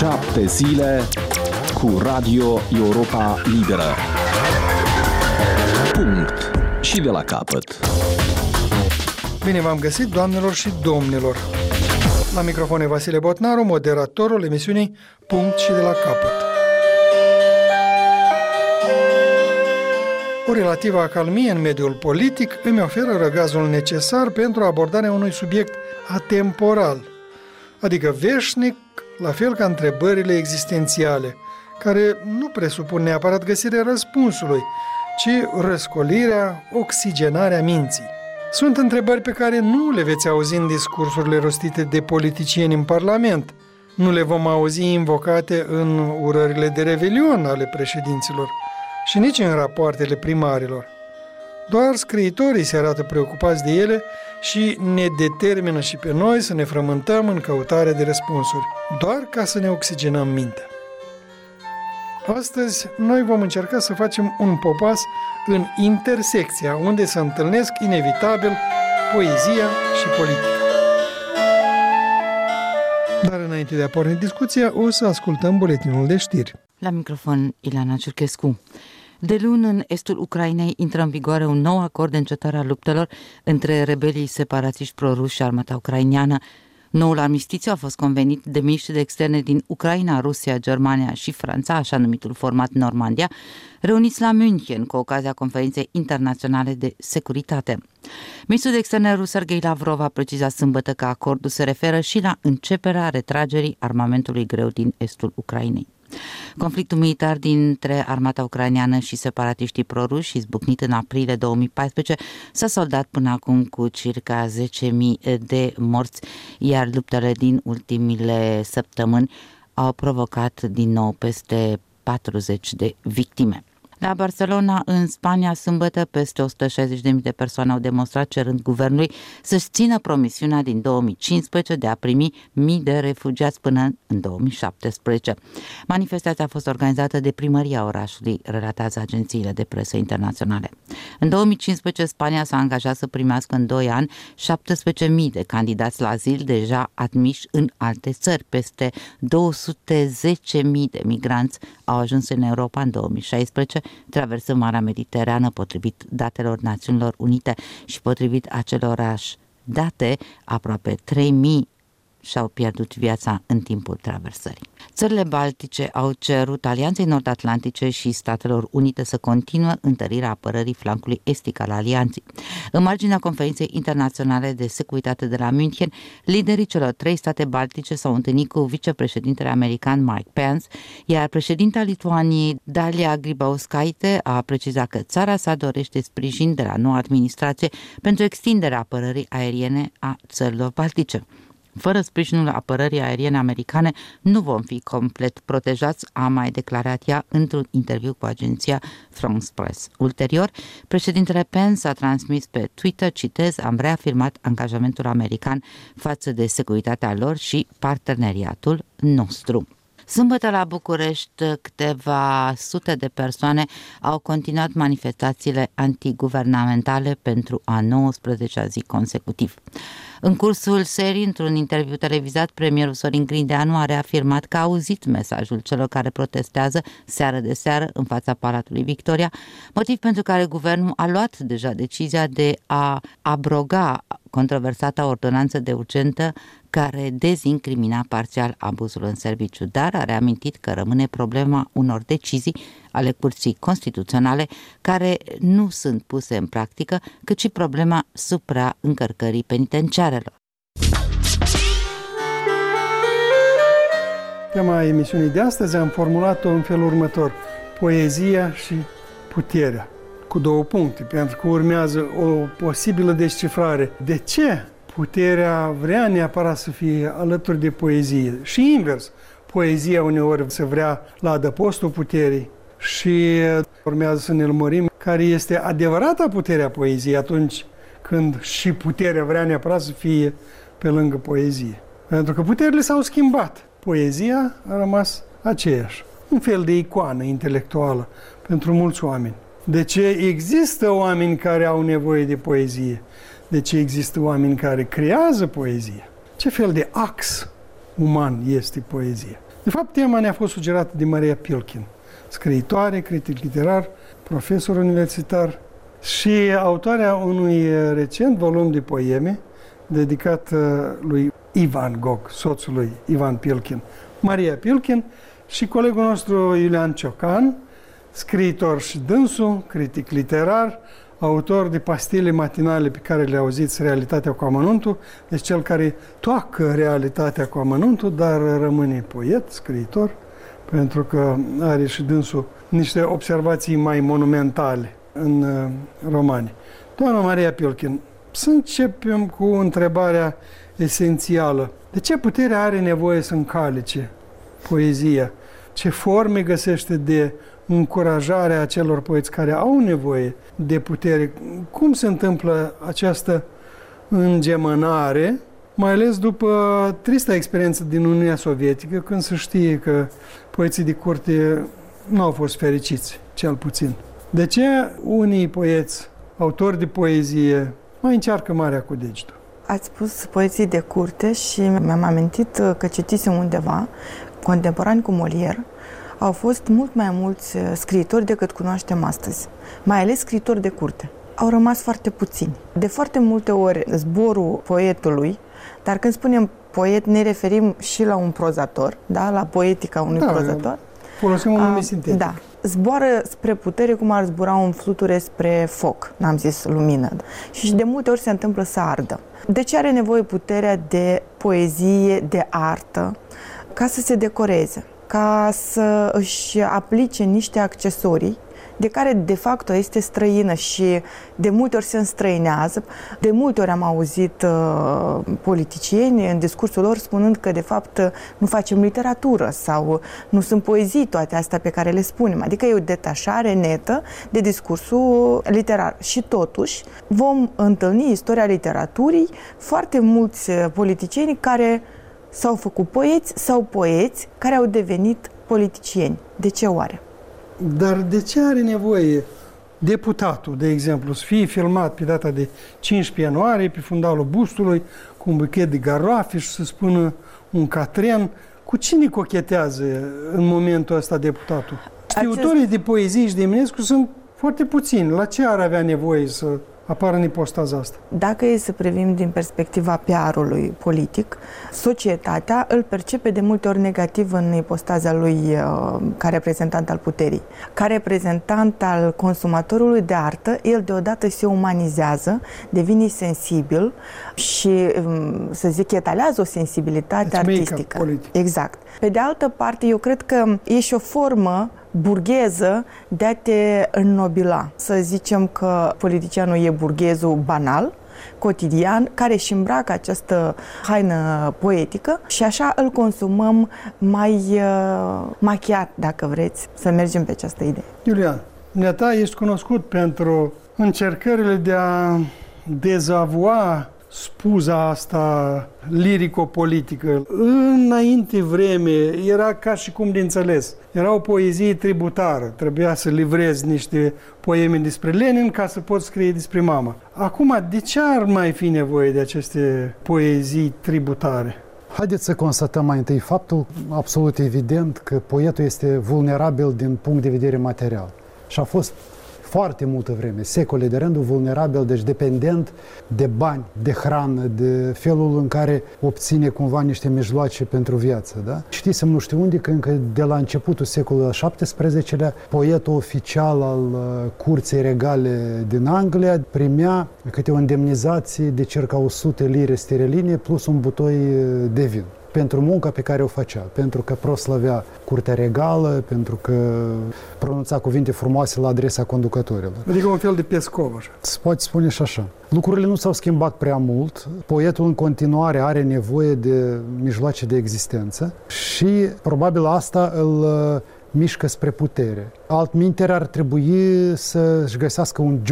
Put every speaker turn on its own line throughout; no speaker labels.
7 zile cu Radio Europa Liberă. Punct. Și de la capăt.
Bine v-am găsit, doamnelor și domnilor. La microfon e Vasile Botnaru, moderatorul emisiunii Punct și de la capăt. O relativă acalmie în mediul politic îmi oferă răgazul necesar pentru abordarea unui subiect atemporal, adică veșnic, la fel ca întrebările existențiale, care nu presupun neapărat găsirea răspunsului, ci răscolirea, oxigenarea minții. Sunt întrebări pe care nu le veți auzi în discursurile rostite de politicieni în Parlament, nu le vom auzi invocate în urările de revelion ale președinților și nici în rapoartele primarilor. Doar scriitorii se arată preocupați de ele și ne determină și pe noi să ne frământăm în căutarea de răspunsuri, doar ca să ne oxigenăm mintea. Astăzi, noi vom încerca să facem un popas în intersecția unde se întâlnesc inevitabil poezia și politica. Dar înainte de a porni discuția, o să ascultăm buletinul de știri.
La microfon, Ileana Ciurchescu. De luni, în estul Ucrainei, intră în vigoare un nou acord de încetare a luptelor între rebelii separatiști pro-ruși și armata ucraineană. Noul armistițiu a fost convenit de miniștri de externe din Ucraina, Rusia, Germania și Franța, așa numitul format Normandia, reuniți la München cu ocazia conferinței internaționale de securitate. Ministrul de externe rus Sergei Lavrov a precizat sâmbătă că acordul se referă și la începerea retragerii armamentului greu din estul Ucrainei. Conflictul militar dintre armata ucraineană și separatiștii proruși, izbucnit în aprilie 2014, s-a soldat până acum cu circa 10.000 de morți, iar luptele din ultimile săptămâni au provocat din nou peste 40 de victime. La Barcelona, în Spania, sâmbătă, peste 160.000 de persoane au demonstrat cerând guvernului să-și țină promisiunea din 2015 de a primi mii de refugiați până în 2017. Manifestația a fost organizată de primăria orașului, relatează agențiile de presă internaționale. În 2015, Spania s-a angajat să primească în 2 ani 17.000 de candidați la azil deja admiși în alte țări. Peste 210.000 de migranți au ajuns în Europa în 2016, traversând Marea Mediterană, potrivit datelor Națiunilor Unite, și potrivit acelorași date, aproape 3.000 și-au pierdut viața în timpul traversării. Țările baltice au cerut Alianței Nord-Atlantice și Statelor Unite să continuă întărirea apărării flancului estic al alianței. În marginea conferinței internaționale de securitate de la München, liderii celor 3 state baltice s-au întâlnit cu vicepreședintele american Mike Pence, iar președinta Lituaniei Dalia Grybauskaite a precizat că țara sa dorește sprijin de la noua administrație pentru extinderea apărării aeriene a țărilor baltice. Fără sprijinul apărării aeriene americane nu vom fi complet protejați, a mai declarat ea într-un interviu cu agenția France Press. Ulterior, președintele Pence a transmis pe Twitter, citez, am reafirmat angajamentul american față de securitatea lor și parteneriatul nostru. Sâmbătă la București, câteva sute de persoane au continuat manifestațiile antiguvernamentale pentru a 19-a zi consecutiv. În cursul serii, într-un interviu televizat, premierul Sorin Grindeanu a reafirmat că a auzit mesajul celor care protestează seară de seară în fața Palatului Victoria, motiv pentru care guvernul a luat deja decizia de a abroga controversata ordonanță de urgență care dezincrimina parțial abuzul în serviciu, dar a reamintit că rămâne problema unor decizii ale Curții Constituționale care nu sunt puse în practică, cât și problema supraîncărcării penitenciarelor.
Tema emisiunii de astăzi am formulat-o în felul următor: poezia și puterea, cu 2 puncte, pentru că urmează o posibilă descifrare. De ce puterea vrea neapărat să fie alături de poezie? Și invers, poezia uneori se vrea la adăpostul puterii și urmează să ne lămurim care este adevărata puterea poeziei atunci când și puterea vrea neapărat să fie pe lângă poezie. Pentru că puterile s-au schimbat. Poezia a rămas aceeași. Un fel de icoană intelectuală pentru mulți oameni. De ce există oameni care au nevoie de poezie? De ce există oameni care creează poezie? Ce fel de ax uman este poezia? De fapt, tema ne-a fost sugerată de Maria Pilkin, scriitoare, critic literar, profesor universitar și autoarea unui recent volum de poeme dedicat lui Ivan Gog, soțul lui Ivan Pilkin. Maria Pilkin și colegul nostru Iulian Ciocan, scriitor și dânsul, critic literar, autor de pastile matinale pe care le auziți, Realitatea cu amănuntul, deci cel care toacă realitatea cu amănuntul, dar rămâne poet, scriitor, pentru că are și dânsul niște observații mai monumentale în romani. Doamna Maria Pilkin, să începem cu întrebarea esențială. De ce putere are nevoie să încalice poezia? Ce forme găsește de încurajarea acelor poeți care au nevoie de putere? Cum se întâmplă această îngemănare, mai ales după trista experiență din Uniunea Sovietică, când se știe că poeții de curte nu au fost fericiți, cel puțin. De ce unii poeți, autori de poezie, mai încearcă marea cu degetul?
Ați spus poeții de curte și mi-am amintit că citisem undeva, contemporani cu Molière, au fost mult mai mulți scriitori decât cunoaștem astăzi, mai ales scriitori de curte. Au rămas foarte puțini. De foarte multe ori zborul poetului, dar când spunem poet ne referim și la un prozator, da? La poetica unui prozator.
Folosim un nume sintetic.
Da. Zboară spre putere cum ar zbura un fluture spre foc, n-am zis lumină. Și de multe ori se întâmplă să ardă. De ce are nevoie puterea de poezie, de artă? Ca să se decoreze, ca să își aplice niște accesorii de care de fapt este străină și de multe ori se înstrăinează. De multe ori am auzit politicieni în discursul lor spunând că de fapt nu facem literatură sau nu sunt poezii toate astea pe care le spunem. Adică e o detașare netă de discursul literar. Și totuși vom întâlni istoria literaturii foarte mulți politicieni care s-au făcut poeți sau poeți care au devenit politicieni. De ce oare?
Dar de ce are nevoie deputatul, de exemplu, să fie filmat pe data de 15 ianuarie pe fundalul bustului cu un buchet de garoafe și să spună un catren? Cu cine cochetează în momentul ăsta deputatul? Știutorii de poezie și de Eminescu sunt foarte puțini. La ce ar avea nevoie să apară în ipostaza asta?
Dacă e să privim din perspectiva PR-ului politic, societatea îl percepe de multe ori negativ în ipostaza lui ca reprezentant al puterii. Ca reprezentant al consumatorului de artă, el deodată se umanizează, devine sensibil și, să zic, etalează o sensibilitate artistică.
Politic.
Exact. Pe de altă parte, eu cred că e și o formă burgheză de a te înnobila. Să zicem că politicianul e burghezul banal, cotidian, care își îmbracă această haină poetică și așa îl consumăm mai machiat, dacă vreți, să mergem pe această idee.
Iulian, dumneata ești cunoscut pentru încercările de a dezavua spuza asta lirico-politică. Înainte vreme era ca și cum de înțeles. Era o poezie tributară. Trebuia să livrezi niște poeme despre Lenin ca să poți scrie despre mama. Acum, de ce ar mai fi nevoie de aceste poezii tributare?
Haideți să constatăm mai întâi faptul absolut evident că poetul este vulnerabil din punct de vedere material. Și a fost foarte multă vreme, secole de rândul, vulnerabil, deci dependent de bani, de hrană, de felul în care obține cumva niște mijloace pentru viață. Da? Știsem nu știu unde că încă de la începutul secolului al XVII-lea, poetul oficial al curții regale din Anglia primea câte o indemnizație de circa 100 lire sterline plus un butoi de vin pentru munca pe care o făcea, pentru că proslăvea curtea regală, pentru că pronunța cuvinte frumoase la adresa conducătorilor.
Adică un fel de Pescov.
Se poate spune și așa. Lucrurile nu s-au schimbat prea mult. Poetul în continuare are nevoie de mijloace de existență și probabil asta îl mișcă spre putere. Altminteri ar trebui să-și găsească un job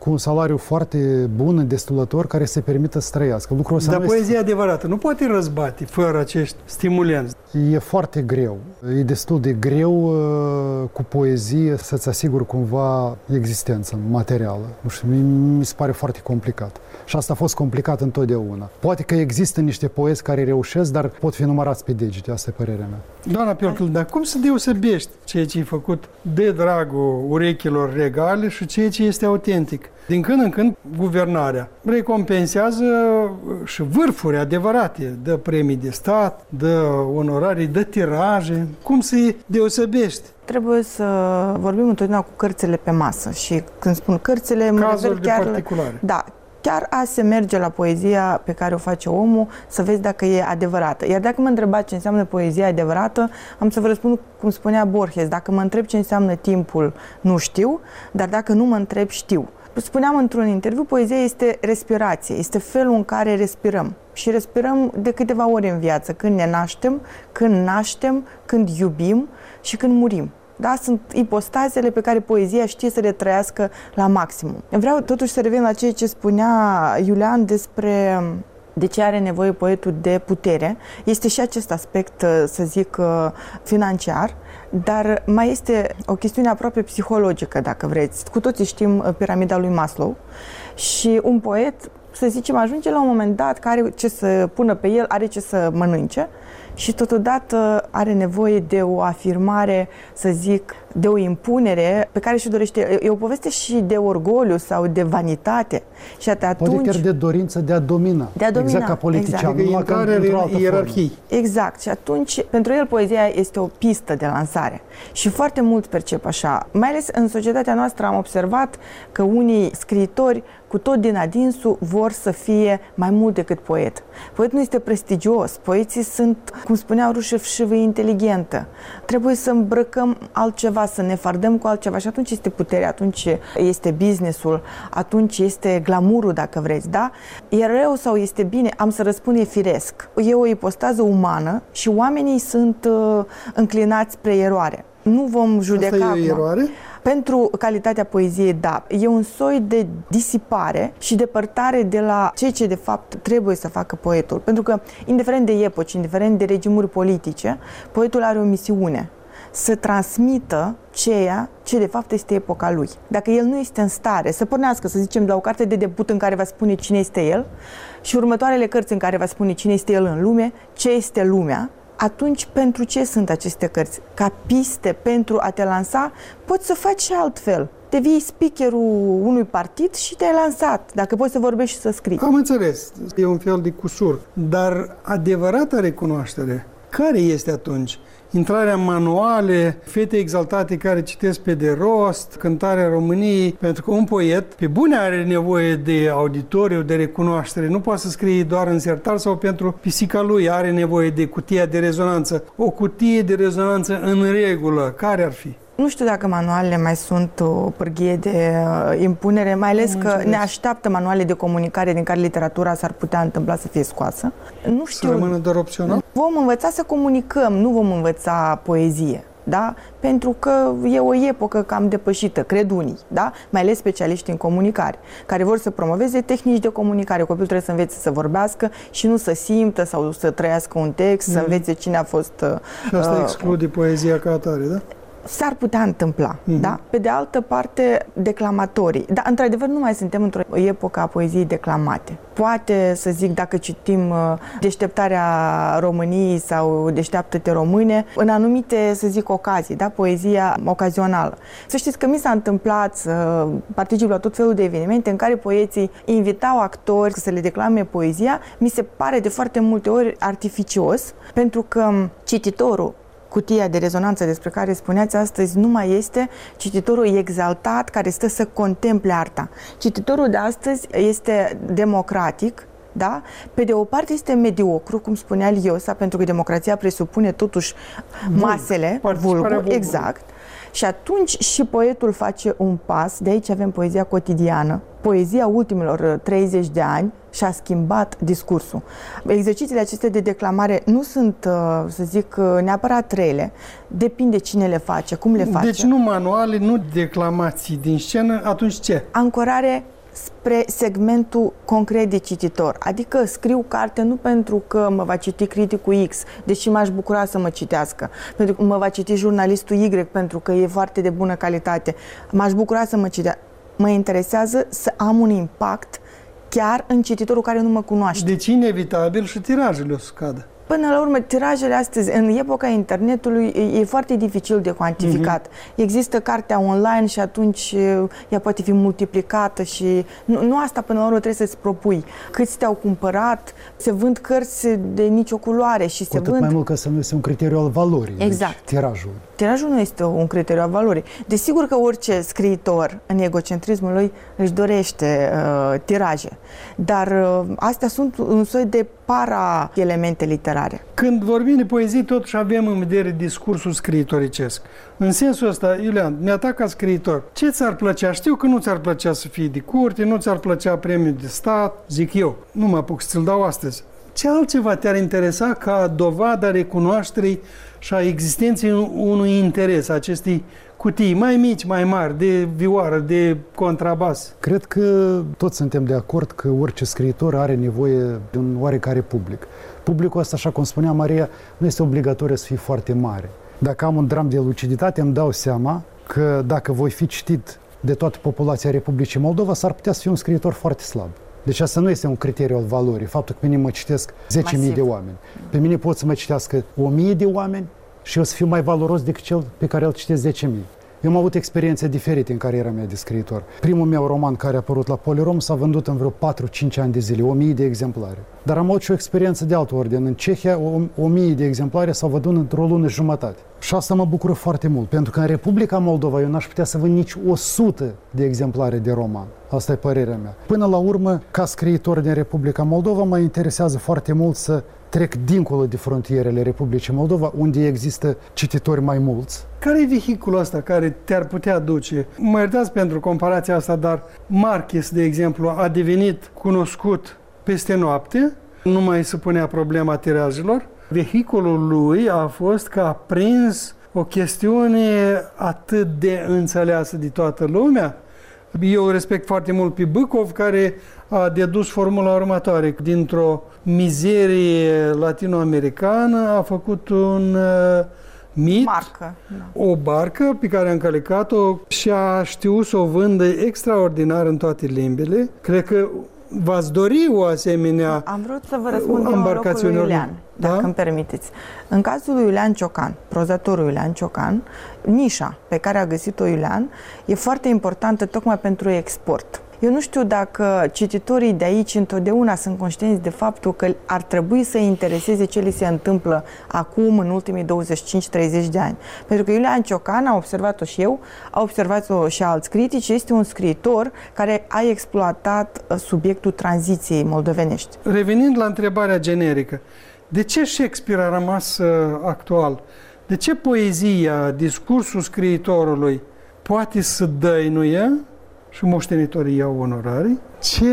cu un salariu foarte bun, destulător, care se permită să trăiască. Lucrul ăsta
Dar
nu
poezia adevărată nu poate răzbate fără acești stimulenți.
E foarte greu. E destul de greu cu poezie să-ți asiguri cumva existența materială. Nu știu, mi se pare foarte complicat. Și asta a fost complicat întotdeauna. Poate că există niște poezi care reușesc, dar pot fi numărați pe degete, asta e părerea mea.
Doamna Piocăl, dar cum să deosebești ceea ce ai făcut de dragul urechilor regale și ceea ce este autentic? Din când în când, guvernarea recompensează și vârfuri adevărate, dă premii de stat, dă onorarii, dă tiraje. Cum să-i deosebești?
Trebuie să vorbim întotdeauna cu cărțile pe masă și când spun cărțile, mă refer chiar
particulare.
Da, chiar a se merge la poezia pe care o face omul să vezi dacă e adevărată. Iar dacă mă întrebați ce înseamnă poezia adevărată, am să vă răspund cum spunea Borges. Dacă mă întreb ce înseamnă timpul, nu știu, dar dacă nu mă întreb, știu. Spuneam într-un interviu, poezia este respirație, este felul în care respirăm. Și respirăm de câteva ori în viață, când ne naștem, când iubim și când murim. Da? Sunt ipostazele pe care poezia știe să le trăiască la maximum. Vreau totuși să revin la ceea ce spunea Iulian despre de ce are nevoie poetul de putere. Este și acest aspect, să zic, financiar, dar mai este o chestiune aproape psihologică, dacă vreți. Cu toții știm piramida lui Maslow și un poet, să zicem, ajunge la un moment dat că are ce să pună pe el, are ce să mănânce și totodată are nevoie de o afirmare, să zic, de o impunere pe care și-o dorește. E o poveste și de orgoliu sau de vanitate. Și atunci,
poate chiar de dorință de a domina. Exact ca politician.
Exact. Intrare în ierarhii.
Exact. Și atunci, pentru el, poezia este o pistă de lansare. Și foarte mult percep așa. Mai ales în societatea noastră am observat că unii scriitori cu tot din adinsul vor să fie mai mult decât poet. Poetul nu este prestigios. Poeții sunt, cum spunea Rușev, șivă inteligentă. Trebuie să îmbrăcăm altceva, să ne fardăm cu altceva și atunci este puterea, atunci este business-ul, atunci este glamurul, dacă vreți, da? E rău sau este bine? Am să răspund, e firesc. E o ipostază umană și oamenii sunt înclinați spre eroare. Nu vom judeca.
Asta e o eroare?
Pentru calitatea poeziei, da. E un soi de disipare și depărtare de la ceea ce de fapt trebuie să facă poetul. Pentru că, indiferent de epoci, indiferent de regimuri politice, poetul are o misiune: să transmită ceea ce de fapt este epoca lui. Dacă el nu este în stare să pornească, să zicem, de la o carte de debut în care va spune cine este el și următoarele cărți în care va spune cine este el în lume, ce este lumea, atunci pentru ce sunt aceste cărți? Ca piste pentru a te lansa, poți să faci și altfel. Devii speakerul unui partid și te-ai lansat, dacă poți să vorbești și să scrii.
Am înțeles, e un fel de cusur, dar adevărata recunoaștere, care este atunci? Intrarea în manuale, fete exaltate care citesc pe de rost, cântarea României, pentru că un poet, pe bune, are nevoie de auditoriu, de recunoaștere. Nu poate să scrie doar în sertar sau pentru pisica lui, are nevoie de cutia de rezonanță. O cutie de rezonanță în regulă, care ar fi?
Nu știu dacă manualele mai sunt o pârghie de impunere, mai ales că ne așteaptă manuale de comunicare din care literatura s-ar putea întâmpla să fie scoasă. Nu știu.
Să rămână doar opțional?
Vom învăța să comunicăm, nu vom învăța poezie. Da? Pentru că e o epocă cam depășită, cred unii, da? Mai ales specialiști în comunicare, care vor să promoveze tehnici de comunicare. Copilul trebuie să învețe să vorbească și nu să simtă sau să trăiască un text, să învețe cine a fost...
Și asta exclude poezia ca atare, da?
S-ar putea întâmpla, da? Pe de altă parte, declamatorii. Dar, într-adevăr, nu mai suntem într-o epocă a poeziei declamate. Poate, să zic, dacă citim Deșteptarea României sau Deșteaptă-te române, în anumite, să zic, ocazii, da? Poezia ocazională. Să știți că mi s-a întâmplat să particip la tot felul de evenimente în care poeții invitau actori să le declame poezia. Mi se pare de foarte multe ori artificios, pentru că cititorul, cutia de rezonanță despre care spuneați astăzi, nu mai este cititorul exaltat care stă să contemple arta. Cititorul de astăzi este democratic, da? Pe de o parte este mediocru, cum spunea Liosa, pentru că democrația presupune totuși masele, vulgul, exact. Și atunci și poetul face un pas, de aici avem poezia cotidiană. Poezia ultimilor 30 de ani și-a schimbat discursul. Exercițiile acestea de declamare nu sunt, să zic, neapărat rele. Depinde cine le face, cum le face.
Deci nu manuale, nu declamații din scenă, atunci ce?
Ancorare spre segmentul concret de cititor. Adică scriu carte nu pentru că mă va citi criticul X, deși m-aș bucura să mă citească, pentru că mă va citi jurnalistul Y, pentru că e foarte de bună calitate. M-aș bucura să mă citească. Mă interesează să am un impact chiar în cititorul care nu mă cunoaște.
Deci inevitabil și tirajele o să scadă.
Până la urmă, tirajele astăzi, în epoca internetului, e foarte dificil de cuantificat. Există cartea online și atunci ea poate fi multiplicată și nu asta până la urmă trebuie să-ți propui. Câți te-au cumpărat, se vând cărți de nicio culoare și se vând...
mai mult că să nu este un criteriu al valorii.
Exact.
Deci, tirajul.
Tirajul nu este un criteriu al valorii. Desigur că orice scriitor, în egocentrismul lui, își dorește tiraje. Dar astea sunt un soi de para-elemente literare.
Când vorbim de poezie, totuși avem în vedere discursul scriitoricesc. În sensul ăsta, Iulian, mi-a ca scriitor. Ce ți-ar plăcea? Știu că nu ți-ar plăcea să fii de curte, nu ți-ar plăcea premiul de stat, zic eu. Nu mă apuc să ți-l dau astăzi. Ce altceva te-ar interesa ca dovada recunoașterii și a existenței unui interes, acestei cutii mai mici, mai mari, de vioară, de contrabas?
Cred că toți suntem de acord că orice scriitor are nevoie de un oarecare public. Publicul ăsta, așa cum spunea Maria, nu este obligatoriu să fie foarte mare. Dacă am un dram de luciditate, îmi dau seama că dacă voi fi citit de toată populația Republicii Moldova, s-ar putea să fiu un scriitor foarte slab. Deci asta nu este un criteriu al valorii, faptul că pe mine mă citesc 10.000 de oameni. Pe mine pot să mă citească 1.000 de oameni și eu să fiu mai valoros decât cel pe care îl citesc 10.000. Eu am avut experiențe diferite în cariera mea de scriitor. Primul meu roman care a apărut la Polirom s-a vândut în vreo 4-5 ani de zile, 1.000 de exemplare. Dar am avut și o experiență de alt ordin. În Cehia, 1.000 de exemplare s-au vândut într-o lună și jumătate. Și asta mă bucură foarte mult, pentru că în Republica Moldova eu n-aș putea să vând nici 100 de exemplare de roman. Asta e părerea mea. Până la urmă, ca scriitor din Republica Moldova, mă interesează foarte mult să trec dincolo de frontierele Republicii Moldova, unde există cititori mai mulți.
Care e vehiculul ăsta care te-ar putea duce? Mă iertați pentru comparația asta, dar Marquez, de exemplu, a devenit cunoscut peste noapte, nu mai se punea problema tirajelor. Vehiculul lui a fost că a prins o chestiune atât de înțeleasă de toată lumea. Eu respect foarte mult pe Bâcov, care a dedus formula următoare. Dintr-o mizerie latinoamericană a făcut un mit, o barcă pe care a încălecat-o și a știut să o vândă extraordinar în toate limbile. Cred că v-ați dori o asemenea
Am vrut să vă răspund în locul lui Iulian, dacă îmi permiteți. În cazul lui Iulian Ciocan, prozatorul Iulian Ciocan, nișa pe care a găsit-o Iulian e foarte importantă tocmai pentru export. Eu nu știu dacă cititorii de aici întotdeauna sunt conștienți de faptul că ar trebui să intereseze ce li se întâmplă acum, în ultimii 25-30 de ani. Pentru că Iulian Ciocan, a observat-o și eu, a observat-o și alți critici, este un scriitor care a exploatat subiectul tranziției moldovenești.
Revenind la întrebarea generică, de ce Shakespeare a rămas actual? De ce poezia, discursul scriitorului poate să dăinuie și moștenitorii iau onorarii? Ce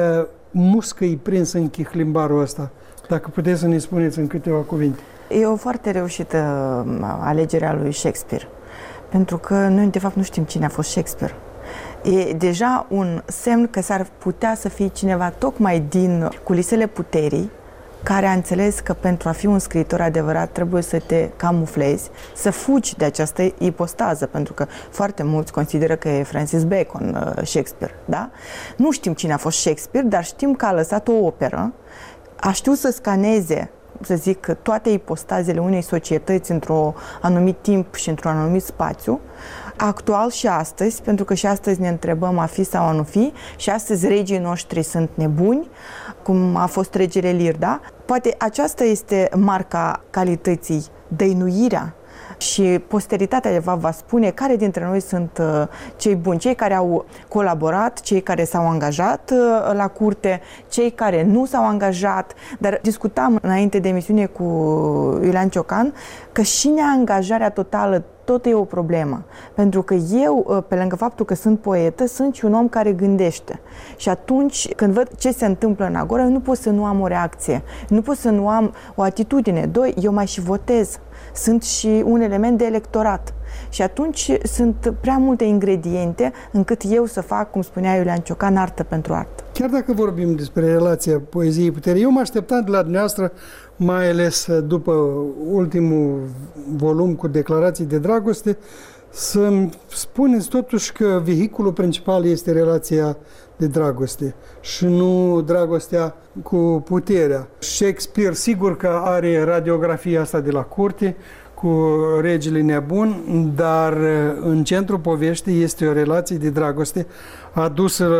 muscă-i prins în chihlimbarul ăsta? Dacă puteți să ne spuneți în câteva cuvinte.
E o foarte reușită alegerea lui Shakespeare. Pentru că noi, de fapt, nu știm cine a fost Shakespeare. E deja un semn că s-ar putea să fie cineva tocmai din culisele puterii, care a înțeles că pentru a fi un scriitor adevărat trebuie să te camuflezi, să fugi de această ipostază, pentru că foarte mulți consideră că e Francis Bacon Shakespeare, da? Nu știm cine a fost Shakespeare, dar știm că a lăsat o operă, a știut să scaneze, să zic, toate ipostazele unei societăți într-un anumit timp și într-un anumit spațiu, actual și astăzi, pentru că și astăzi ne întrebăm a fi sau a nu fi, și astăzi regii noștri sunt nebuni, cum a fost regele Lear, da? Poate aceasta este marca calității, dăinuirea, și posteritatea de fapt va spune care dintre noi sunt cei buni, cei care au colaborat, cei care s-au angajat la curte, cei care nu s-au angajat. Dar discutam înainte de emisiune cu Iulian Ciocan că și neangajarea totală tot e o problemă. Pentru că eu, pe lângă faptul că sunt poetă, sunt și un om care gândește. Și atunci, când văd ce se întâmplă în Agora, eu nu pot să nu am o reacție. Nu pot să nu am o atitudine. Doi, eu mai și votez. Sunt și un element de electorat. Și atunci sunt prea multe ingrediente încât eu să fac, cum spunea Iulian Ciocan, artă pentru artă.
Chiar dacă vorbim despre relația poeziei-puterii, eu mă așteptam de la dumneavoastră, mai ales după ultimul volum cu declarații de dragoste, să-mi spuneți totuși că vehiculul principal este relația de dragoste și nu dragostea cu puterea. Shakespeare sigur că are radiografia asta de la curte cu regele nebun, dar în centrul poveștii este o relație de dragoste adusă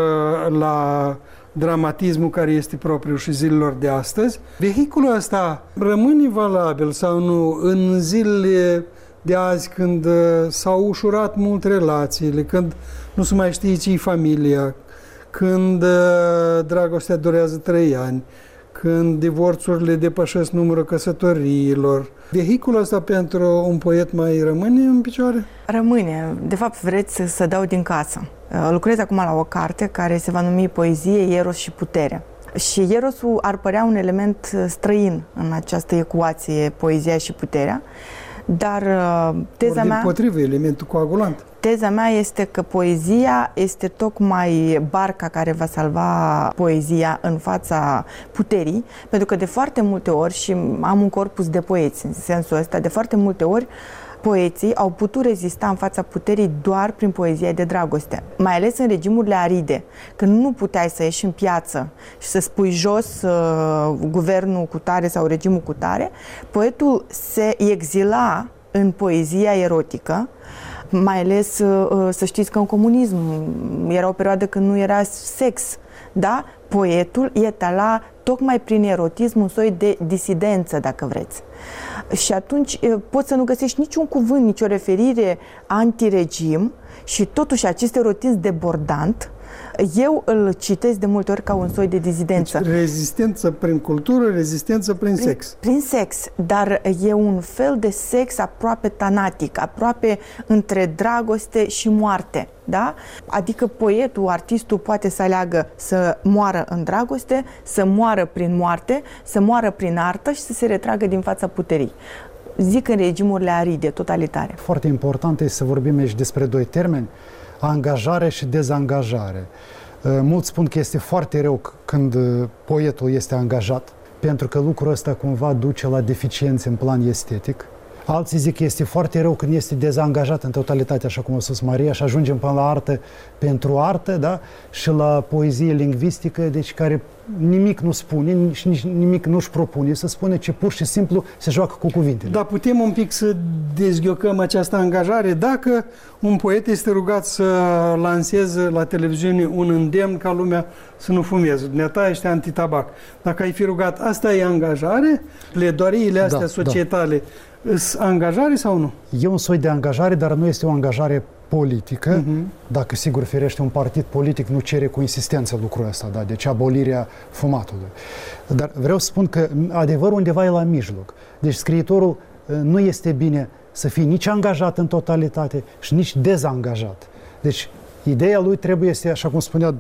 la dramatismul care este propriu și zilelor de astăzi. Vehiculul ăsta rămâne valabil sau nu în zilele de azi, când s-au ușurat mult relațiile, când nu se mai știe ce-i familia, când dragostea durează 3 ani, când divorțurile depășesc numărul căsătoriilor. Vehiculul ăsta pentru un poet mai rămâne în picioare?
Rămâne. De fapt, vreți să dau din casă. Lucrez acum la o carte care se va numi Poezie, Eros și Putere. Și Erosul ar părea un element străin în această ecuație, poezia și puterea, dar teza mea...
Dimpotrivă, elementul coagulant.
Teza mea este că poezia este tocmai barca care va salva poezia în fața puterii, pentru că de foarte multe ori, și am un corpus de poeți în sensul ăsta, de foarte multe ori poeții au putut rezista în fața puterii doar prin poezia de dragoste. Mai ales în regimurile aride, când nu puteai să ieși în piață și să spui jos guvernul cu tare sau regimul cu tare, poetul se exila în poezia erotică, mai ales să știți că în comunism era o perioadă când nu era sex, da? Poetul etala tocmai prin erotism un soi de disidență, dacă vreți. Și atunci poți să nu găsești niciun cuvânt, nicio referire antiregim și totuși acest erotism debordant eu îl citesc de multe ori ca un soi de dizidență.
Deci, rezistență prin cultură, rezistență prin sex.
Prin sex, dar e un fel de sex aproape tanatic, aproape între dragoste și moarte. Da? Adică poetul, artistul poate să aleagă să moară în dragoste, să moară prin moarte, să moară prin artă și să se retragă din fața puterii. Zic în regimurile aride, totalitare.
Foarte important este să vorbim aici despre 2 termeni, angajare și dezangajare. Mulți spun că este foarte rău când poetul este angajat, pentru că lucrul ăsta cumva duce la deficiențe în plan estetic. Alții zic că este foarte rău când este dezangajat în totalitate, așa cum a spus Maria, și ajungem până la artă pentru artă, da? Și la poezie lingvistică, deci care nimic nu spune și nici nimic nu își propune să spune, ci pur și simplu se joacă cu cuvintele.
Dar putem un pic să dezghiocăm această angajare dacă un poet este rugat să lanseze la televiziune un îndemn ca lumea să nu fumeze. Dumneata ești antitabac. Dacă ai fi rugat, asta e angajare? Pledoariile astea societale sunt angajare sau nu?
E un soi de angajare, dar nu este o angajare politică, dacă sigur ferește un partid politic nu cere cu insistență lucrul ăsta, da? Deci abolirea fumatului. Dar vreau să spun că adevărul undeva e la mijloc. Deci scriitorul nu este bine să fie nici angajat în totalitate și nici dezangajat. Deci ideea lui trebuie să, așa cum spunea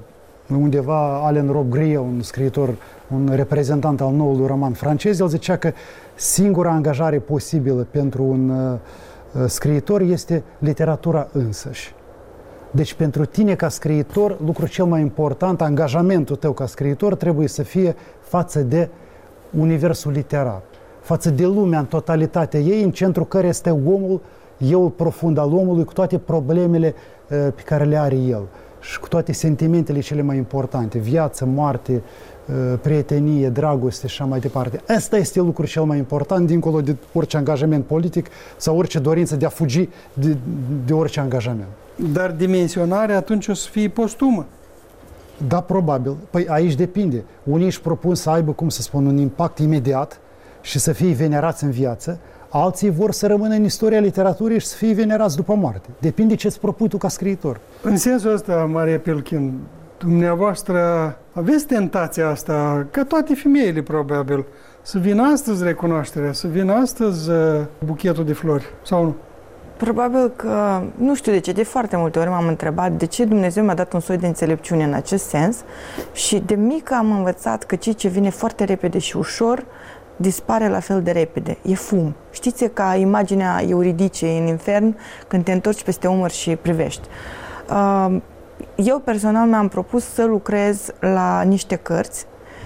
undeva Alain Robbe-Grillet, un scriitor, un reprezentant al noului roman francez, el zicea că singura angajare posibilă pentru un scriitor este literatura însăși. Deci pentru tine ca scriitor, lucrul cel mai important, angajamentul tău ca scriitor trebuie să fie față de universul literar, față de lumea în totalitatea ei, în centrul care este omul, eu profund al omului, cu toate problemele pe care le are el și cu toate sentimentele cele mai importante, viață, moarte, prietenie, dragoste și așa mai departe. Asta este lucrul cel mai important, dincolo de orice angajament politic sau orice dorință de a fugi de orice angajament.
Dar dimensionarea atunci o să fie postumă.
Da, probabil. Păi aici depinde. Unii își propun să aibă, cum să spun, un impact imediat și să fie venerați în viață, alții vor să rămână în istoria literaturii și să fie venerați după moarte. Depinde ce îți propui tu ca scriitor.
În sensul ăsta, Maria Pilchin, dumneavoastră aveți tentația asta, ca toate femeile probabil, să vină astăzi recunoașterea, să vină astăzi buchetul de flori, sau nu?
Probabil că, nu știu de ce, de foarte multe ori m-am întrebat de ce Dumnezeu mi-a dat un soi de înțelepciune în acest sens și de mică am învățat că ceea ce vine foarte repede și ușor dispare la fel de repede. E fum. Știți, ca imaginea Euridicei în infern când te întorci peste umăr și privești. Eu personal mi-am propus să lucrez la niște cărți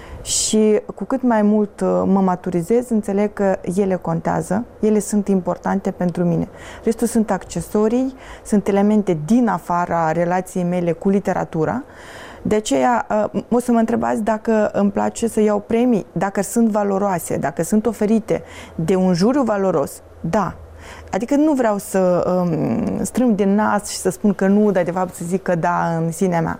și cu cât mai mult mă maturizez, înțeleg că ele contează, ele sunt importante pentru mine. Restul sunt accesorii, sunt elemente din afara relației mele cu literatura. De aceea o să mă întrebați dacă îmi place să iau premii, dacă sunt valoroase, dacă sunt oferite de un juriu valoros. Da. Adică nu vreau să strâng din nas și să spun că nu, dar de fapt să zic că da în sinea mea.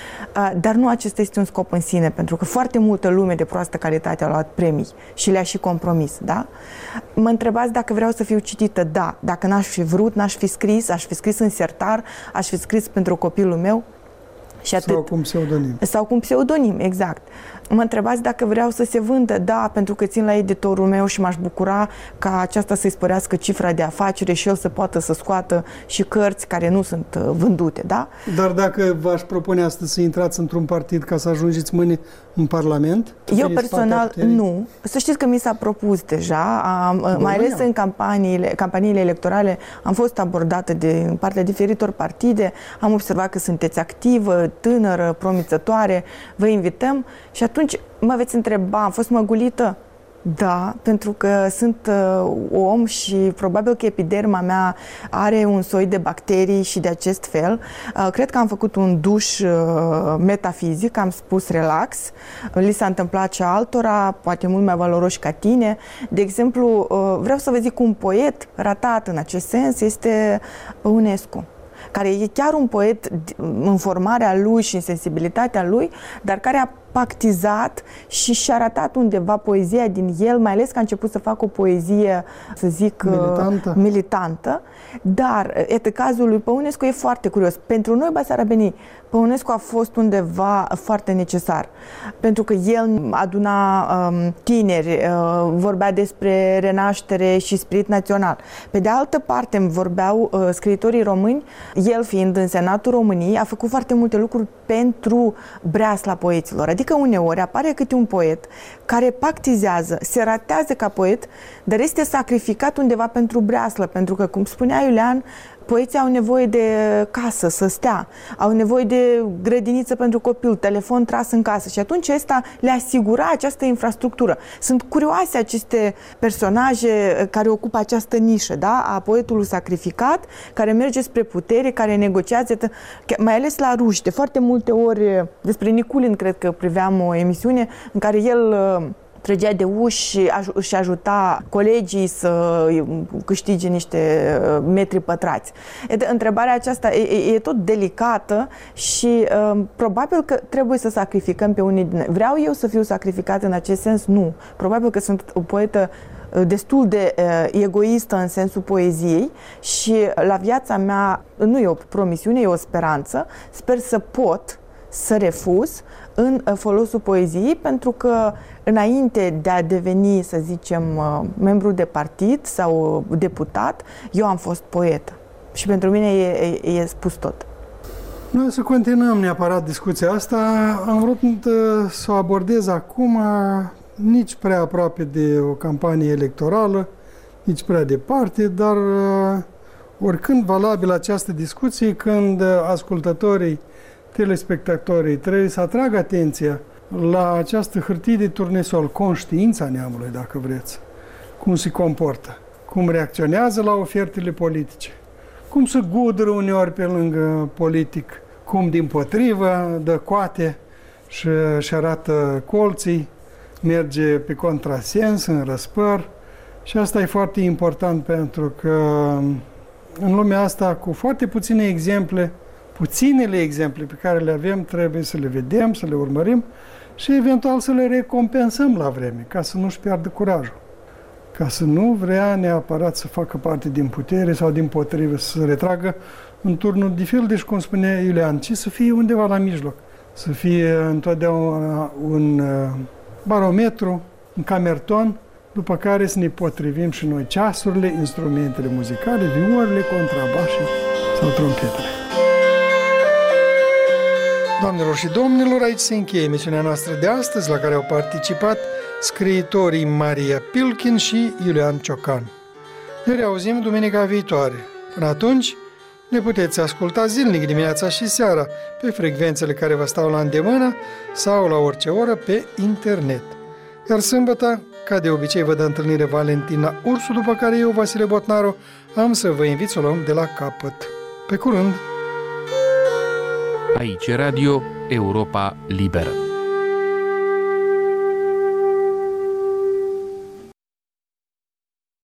Dar nu acesta este un scop în sine, pentru că foarte multă lume de proastă calitate a luat premii și le-a și compromis, da? Mă întrebați dacă vreau să fiu citită, da. Dacă n-aș fi vrut, n-aș fi scris, aș fi scris în sertar, aș fi scris pentru copilul meu. Și atât.
Sau cu un pseudonim.
Sau cu un pseudonim, exact. Mă întrebați dacă vreau să se vândă, da, pentru că țin la editorul meu și m-aș bucura ca aceasta să-i spărească cifra de afacere și el să poată să scoată și cărți care nu sunt vândute, da?
Dar dacă v-aș propune astăzi să intrați într-un partid ca să ajungeți mâine în Parlament?
Eu personal nu. Să știți că mi s-a propus deja, mai ales în campaniile electorale, am fost abordată de partea diferitor partide, am observat că sunteți activă, tânără, promițătoare, vă invităm și atunci mă veți întreba, am fost măgulită? Da, pentru că sunt om și probabil că epiderma mea are un soi de bacterii și de acest fel. Cred că am făcut un duș metafizic, am spus relax, li s-a întâmplat și altora, poate mult mai valoroși ca tine. De exemplu, vreau să vă zic un poet ratat în acest sens este Păunescu, care e chiar un poet în formarea lui și în sensibilitatea lui, dar care a pactizat și și-a arătat undeva poezia din el, mai ales că a început să facă o poezie, să zic, militantă. Dar, cazul lui Păunescu e foarte curios. Pentru noi, basarabenii, Păunescu a fost undeva foarte necesar, pentru că el aduna tineri, vorbea despre renaștere și spirit național. Pe de altă parte, vorbeau scriitorii români, el fiind în Senatul României, a făcut foarte multe lucruri pentru breasla poeților. Adică uneori apare câte un poet care pactizează, se ratează ca poet, dar este sacrificat undeva pentru breaslă, pentru că, cum spunea Iulian, poeții au nevoie de casă, să stea, au nevoie de grădiniță pentru copil, telefon tras în casă și atunci ăsta le asigura această infrastructură. Sunt curioase aceste personaje care ocupă această nișă, da? A poetului sacrificat, care merge spre putere, care negociază, mai ales la ruși. De foarte multe ori, despre Niculin cred că priveam o emisiune în care el trăgea de uși și își ajuta colegii să câștige niște metri pătrați. Întrebarea aceasta e tot delicată și probabil că trebuie să sacrificăm pe unii din noi. Vreau eu să fiu sacrificat în acest sens? Nu. Probabil că sunt o poetă destul de egoistă în sensul poeziei și la viața mea nu e o promisiune, e o speranță. Sper să pot să refuz în folosul poeziei, pentru că înainte de a deveni, să zicem, membru de partid sau deputat, eu am fost poetă. Și pentru mine e spus tot.
Noi să continuăm neapărat discuția asta. Am vrut să o abordez acum, nici prea aproape de o campanie electorală, nici prea departe, dar oricând valabilă această discuție, când ascultătorii, telespectatorii trebuie să atragă atenția la această hârtie de turnesol, conștiința neamului, dacă vreți, cum se comportă, cum reacționează la ofertele politice, cum se gudră uneori pe lângă politic, cum dimpotrivă dă coate și arată colții, merge pe contrasens, în răspăr. Și asta e foarte important, pentru că în lumea asta, cu foarte puținele exemple pe care le avem, trebuie să le vedem, să le urmărim și eventual să le recompensăm la vreme, ca să nu-și piardă curajul, ca să nu vrea neapărat să facă parte din putere sau dimpotrivă, să se retragă în turnul de fel, deci cum spunea Iulian, ci să fie undeva la mijloc, să fie întotdeauna un barometru, un camerton după care să ne potrivim și noi ceasurile, instrumentele muzicale, vioarele, contrabașii sau trompetele. Doamnelor și domnilor, aici se încheie emisiunea noastră de astăzi, la care au participat scriitorii Maria Pilkin și Iulian Ciocan. Ne reauzim duminica viitoare. Până atunci, ne puteți asculta zilnic dimineața și seara pe frecvențele care vă stau la îndemână sau la orice oră pe internet. Iar sâmbătă, ca de obicei, vă dă întâlnire Valentina Ursu, după care eu, Vasile Botnaru, am să vă invit să o luăm de la capăt. Pe curând!
Aici Radio Europa Liberă.